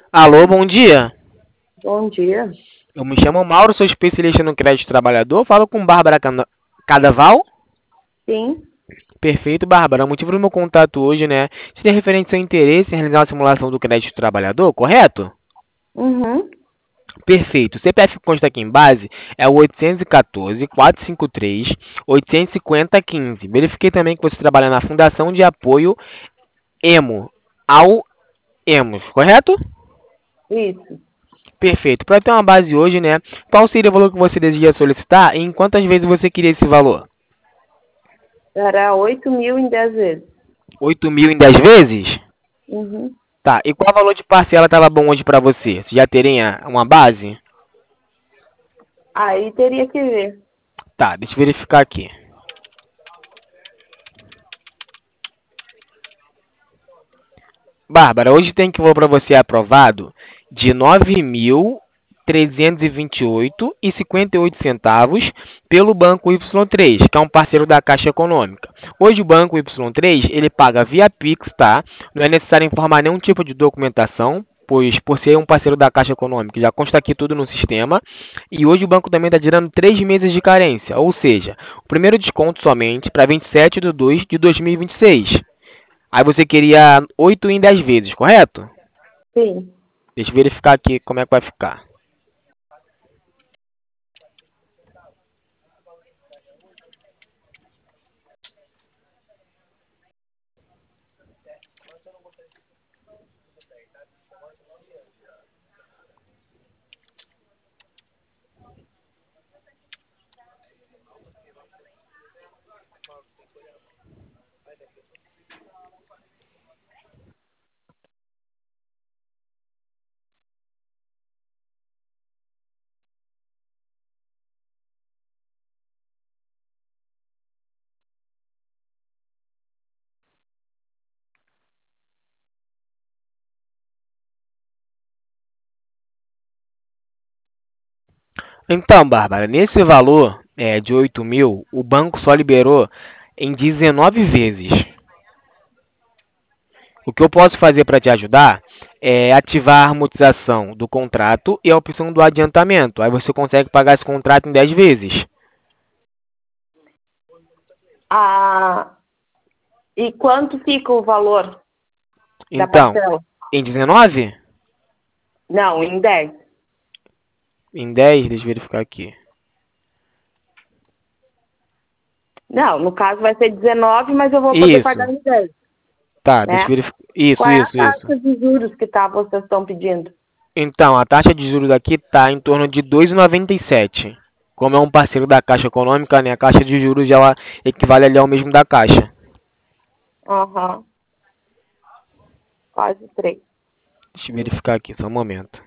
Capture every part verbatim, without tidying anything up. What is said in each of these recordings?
Alô, bom dia. Bom dia. Eu me chamo Mauro, sou especialista no crédito trabalhador. Falo com Bárbara Cana- Cadaval. Sim. Perfeito, Bárbara. O motivo do meu contato hoje, né, seria referente ao seu interesse em realizar uma simulação do crédito trabalhador, correto? Uhum. Perfeito. O C P F que consta aqui em base é o oitocentos e quatorze, quatrocentos e cinquenta e três, oitocentos e cinquenta, quinze. Verifiquei também que você trabalha na Fundação de Apoio Emo, ao Emos, correto? Isso. Perfeito. Para ter uma base hoje, né? Qual seria o valor que você deseja solicitar e em quantas vezes você queria esse valor? Era oito mil em dez vezes. Oito mil em dez vezes? Uhum. Tá. E qual valor de parcela estava bom hoje para você? Você já teria uma base? Aí teria que ver. Tá, deixa eu verificar aqui. Bárbara, hoje tem que valor para você aprovado de nove mil trezentos e vinte e oito e cinquenta e oito centavos pelo Banco Y três, que é um parceiro da Caixa Econômica. Hoje o Banco Y três, ele paga via Pix, tá? Não é necessário informar nenhum tipo de documentação, pois por ser um parceiro da Caixa Econômica, já consta aqui tudo no sistema. E hoje o banco também está tirando três meses de carência, ou seja, o primeiro desconto somente para vinte e sete de dois de dois mil e vinte e seis. Aí você queria oito em dez vezes, correto? Sim. Deixa eu verificar aqui como é que vai ficar. Então, Bárbara, nesse valor é, de oito mil, o banco só liberou em dezenove vezes. O que eu posso fazer para te ajudar é ativar a amortização do contrato e a opção do adiantamento. Aí você consegue pagar esse contrato em dez vezes. Ah, e quanto fica o valor da Então, parcela? em dezenove? Não, em dez. Em dez, deixa eu verificar aqui. Não, no caso vai ser dezenove, mas eu vou poder pagar Isso. em dez, Tá, deixa eu né? verificar. Isso, Qual é a isso, isso. taxa de juros que tá, vocês estão pedindo? Então, a taxa de juros aqui está em torno de dois vírgula noventa e sete. Como é um parceiro da Caixa Econômica, né, a taxa de juros ela equivale ali ao mesmo da Caixa. Aham. Quase três. Deixa eu verificar aqui, só um momento.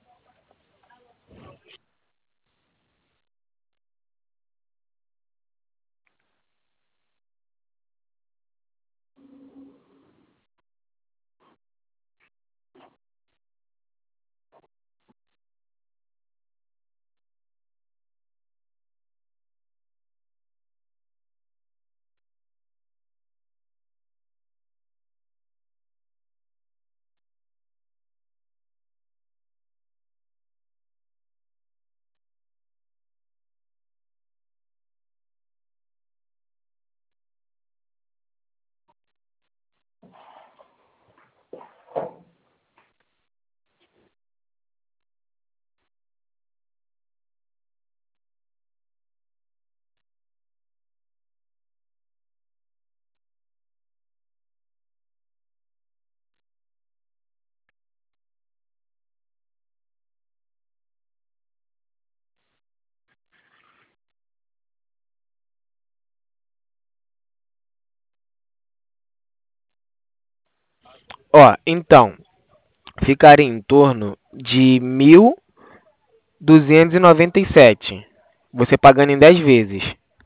Ó, então, ficaria em torno de mil duzentos e noventa e sete. Você pagando em dez vezes.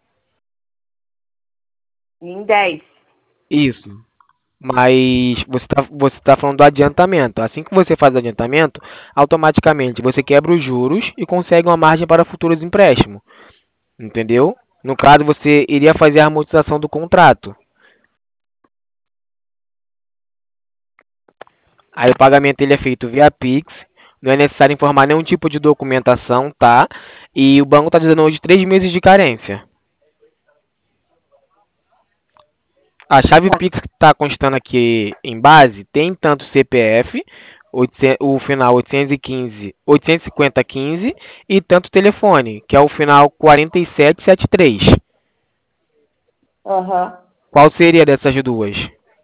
Em dez. Isso. Mas você está você tá falando do adiantamento. Assim que você faz o adiantamento, automaticamente você quebra os juros e consegue uma margem para futuros empréstimos. Entendeu? No caso, você iria fazer a amortização do contrato. Aí o pagamento ele é feito via Pix, não é necessário informar nenhum tipo de documentação, tá? E o banco está dizendo hoje três meses de carência. A chave Tá. Pix que está constando aqui em base tem tanto C P F, oitocentos o final oitocentos e quinze, oitocentos e cinquenta quinze e tanto telefone, que é o final quarenta e sete setenta e três. Aham. Qual seria dessas duas?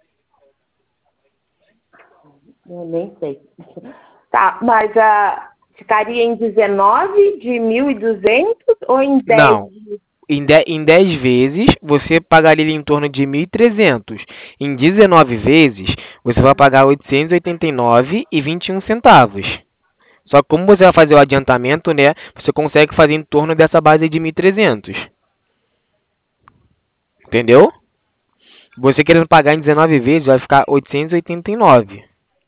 Eu nem sei. Tá, mas ah, ficaria em dezenove de mil e duzentos ou em dez? Não. Em dez, em dez vezes, você pagaria em torno de mil e trezentos. Em dezenove vezes, você vai pagar oitocentos e oitenta e nove reais e vinte e um centavos. Só que como você vai fazer o adiantamento, né, você consegue fazer em torno dessa base de mil e trezentos. Entendeu? Você querendo pagar em dezenove vezes, vai ficar oitocentos e oitenta e nove.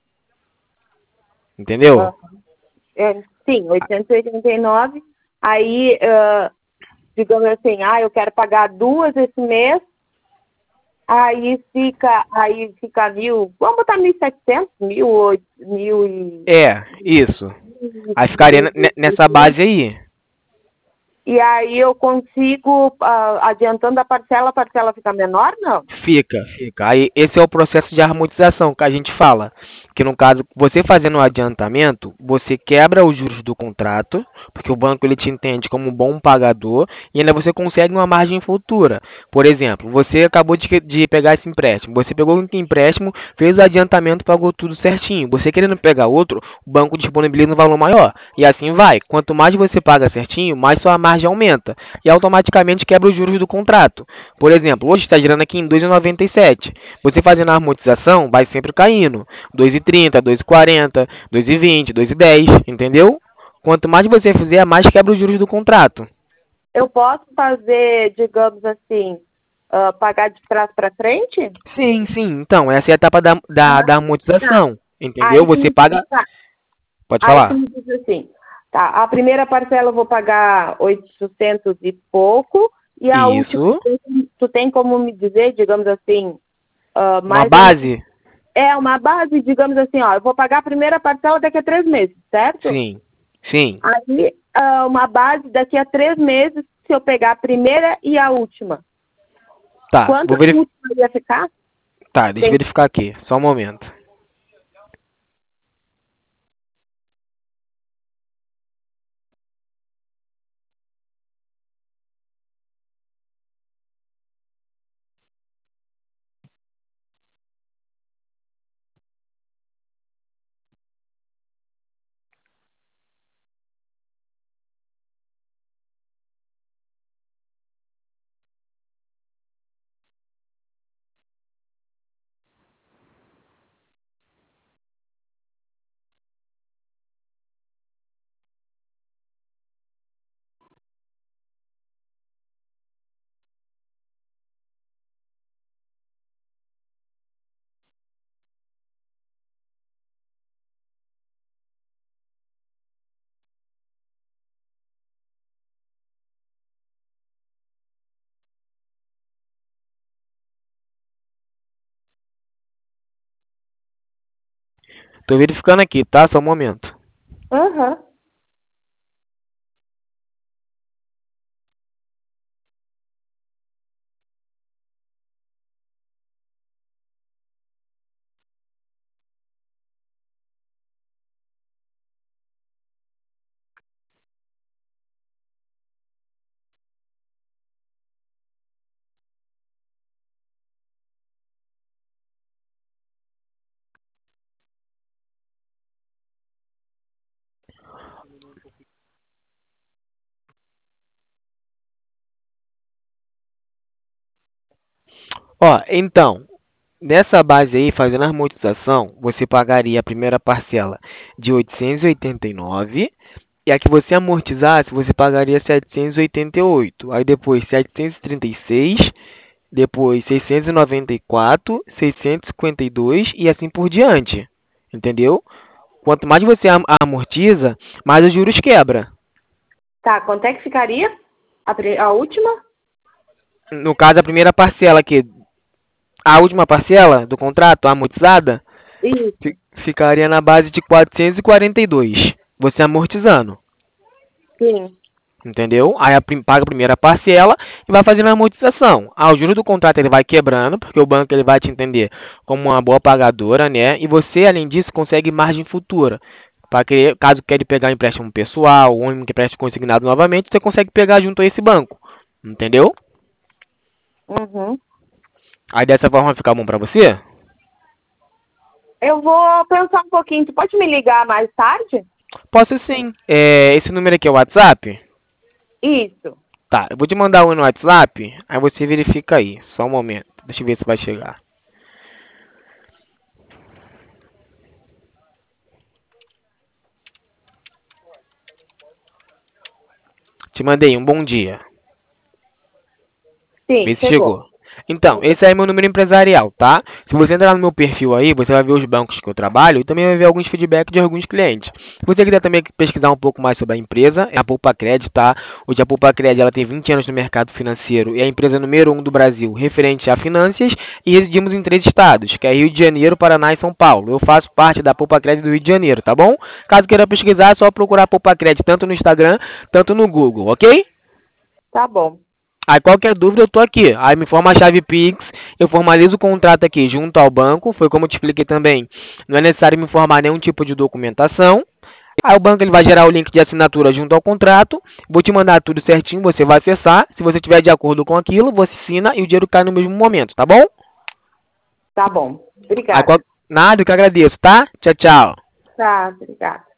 Entendeu? Ah, é, sim, oitocentos e oitenta e nove. Aí, ah, digamos assim, ah, eu quero pagar duas esse mês, aí fica, aí fica mil, vamos botar mil e setecentos, mil, oito, mil e... É, isso. Aí ficaria ne- nessa base aí. E aí eu consigo, ah, adiantando a parcela, a parcela fica menor, não? Fica, fica. Aí esse é o processo de amortização que a gente fala. Que no caso, você fazendo o adiantamento, você quebra os juros do contrato, porque o banco ele te entende como um bom pagador e ainda você consegue uma margem futura. Por exemplo, você acabou de, de pegar esse empréstimo, você pegou um empréstimo, fez o adiantamento, pagou tudo certinho. Você querendo pegar outro, o banco disponibiliza um valor maior. E assim vai. Quanto mais você paga certinho, mais sua margem aumenta. E automaticamente quebra os juros do contrato. Por exemplo, hoje está girando aqui em dois vírgula noventa e sete. Você fazendo a amortização, vai sempre caindo. dois vírgula trinta, dois vírgula quarenta, dois vírgula vinte, dois vírgula dez, entendeu? Quanto mais você fizer, mais quebra os juros do contrato. Eu posso fazer, digamos assim, ah, pagar de trás para frente? Sim, sim. Então, essa é a etapa da, da, da Tá. amortização. Entendeu? Aí tu Você me paga. tá. Pode Aí tu falar. me diz assim, tá, a primeira parcela eu vou pagar oitocentos e pouco, e a última, Isso. tu tem como me dizer, digamos assim, ah, Uma mais ou menos, base? é uma base, digamos assim, ó, eu vou pagar a primeira parcela daqui a três meses, certo? Sim. Sim. Aí, ah, uma base daqui a três meses, se eu pegar a primeira e a última. Tá. Quanto Vou a verificar. última ia ficar? Tá, deixa eu Tem. verificar aqui. Só um momento. Tô verificando aqui, tá? Só um momento. Aham. Ó, então, nessa base aí, fazendo a amortização, você pagaria a primeira parcela de oitocentos e oitenta e nove e a que você amortizasse, você pagaria setecentos e oitenta e oito. Aí depois setecentos e trinta e seis, depois seiscentos e noventa e quatro, seiscentos e cinquenta e dois e assim por diante. Entendeu? Quanto mais você am- amortiza, mais os juros quebra. Tá, quanto é que ficaria a, pri- a última? No caso, a primeira parcela aqui, a última parcela do contrato, a amortizada, Isso. Fi- Ficaria na base de quatrocentos e quarenta e dois. Você amortizando. Sim. Entendeu? Aí a prim- paga a primeira parcela e vai fazendo a amortização. Ah, o juros do contrato ele vai quebrando, porque o banco ele vai te entender como uma boa pagadora, né? E você, além disso, consegue margem futura. Para que, caso queira pegar um empréstimo pessoal ou um empréstimo consignado novamente, você consegue pegar junto a esse banco. Entendeu? Uhum. Aí dessa forma fica bom para você? Eu vou pensar um pouquinho. Tu pode me ligar mais tarde? Posso sim. É, esse número aqui é o WhatsApp? Isso. Tá, eu vou te mandar um no WhatsApp, aí você verifica aí. Só um momento. Deixa eu ver se vai chegar. Te mandei um bom dia. Sim, Vê se chegou. chegou. Então, esse aí é meu número empresarial, tá? Se você entrar no meu perfil aí, você vai ver os bancos que eu trabalho e também vai ver alguns feedbacks de alguns clientes. Se você quiser também pesquisar um pouco mais sobre a empresa, é a Poupa Cred, tá? Hoje a Poupa Cred ela tem vinte anos no mercado financeiro e é a empresa número um do Brasil referente a finanças e residimos em três estados, que é Rio de Janeiro, Paraná e São Paulo. Eu faço parte da Poupa Cred do Rio de Janeiro, tá bom? Caso queira pesquisar, é só procurar Poupa Cred tanto no Instagram, tanto no Google, ok? Tá bom. Aí qualquer dúvida eu tô aqui. Aí me forma a chave Pix, eu formalizo o contrato aqui junto ao banco. Foi como eu te expliquei também. Não é necessário me informar nenhum tipo de documentação. Aí o banco ele vai gerar o link de assinatura junto ao contrato. Vou te mandar tudo certinho, você vai acessar. Se você estiver de acordo com aquilo, você assina e o dinheiro cai no mesmo momento, tá bom? Tá bom. Aí, qual... Obrigada. Nada, eu que agradeço, tá? Tchau, tchau. Tá, obrigada.